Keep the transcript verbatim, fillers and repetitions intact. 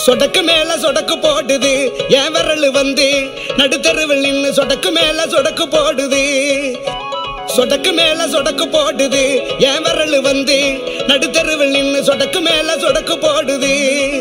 சொடக்கு மேல சொடக்கு போடுது, என் விரல் வந்து நடுத்தருவில் நின்னு சொடக்கு மேல சொடக்கு போடுது. சொடக்கு மேல சொடக்கு போடுது, என் விரல் வந்து நடுத்தருவில் நின்னு சொடக்கு மேல சொடக்கு போடுது.